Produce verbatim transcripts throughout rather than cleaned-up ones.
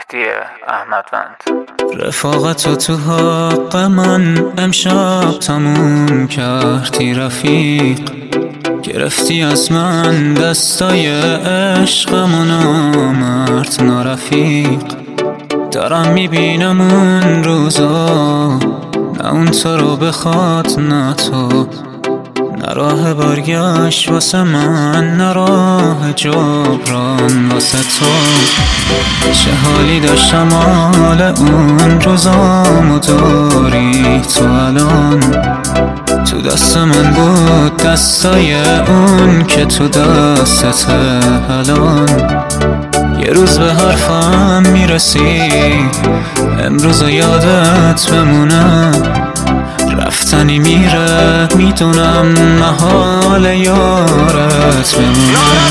مهدی احمدوند. رفاقت و تو حق من امشب تموم کردی رفیق، گرفتی از من دستای عشقم و نامرد نارفیق. دارم میبینم اون روزا، نه اون تو رو بخواد نه تو، نه راه برگشت واسه من نه راه جبران واسه تو. چه حالی داشتم حال اون روزامو داری تو الان، تو دست من بود دستای اون که تو دستت الان. یه روز به حرفم میرسی امروز یادت بمونه، رفتنی میره میدونم محال یارت بمونه.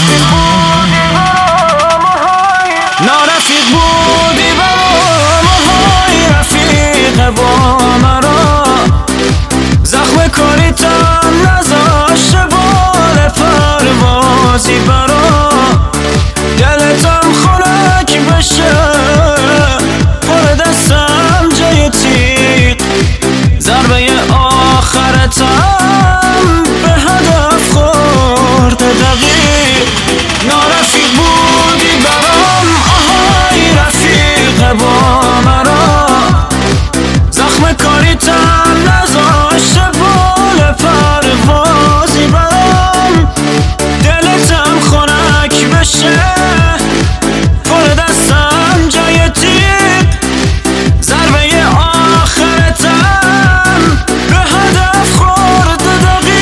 نارفیق بودی برام های رفیق با مرا، زخم کاریتم نذاشته بال پروازی برا، دلتم خنک بشه پر دستم جای تیغ، ضربه آخرتم به هدف خورده دقیق. نارفیق بودی برام آهای رفیق با مرا، زخم کاریتم نذاشته بال پروازی برام، دلتم خنک بشه پر دستم جای تیغ، ضربه آخرتم به هدف خورده دقیق.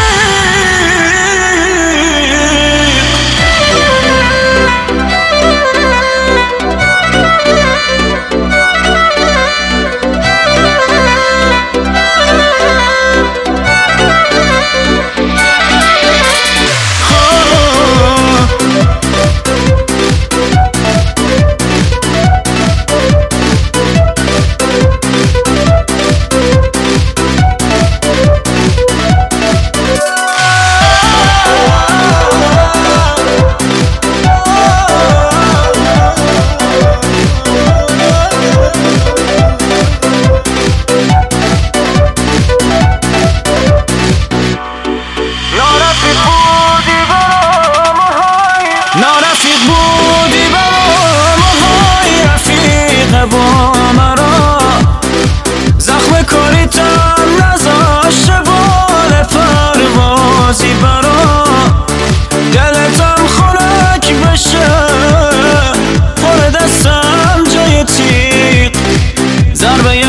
نارفیق بودی برام های رفیق با مرا، زخم کاریتم نذاشته بال پروازی برا، دلتم خنک بشه پر دستم جای تیغ، ضربه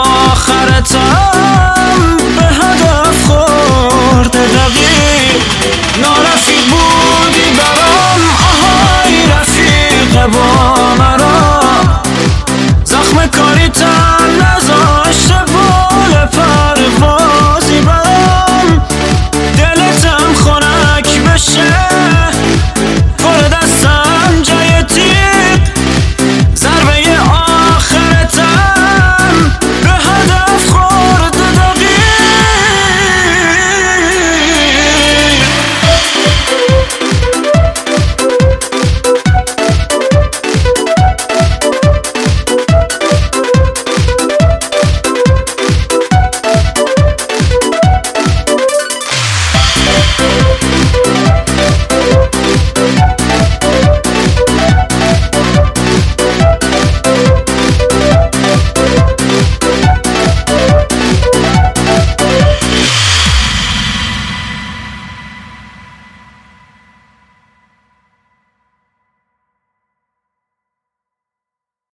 آخرتم به هدف خورده دقیق. نارفیق بودی برام آهای رفیق با مرا، زخم کاریتم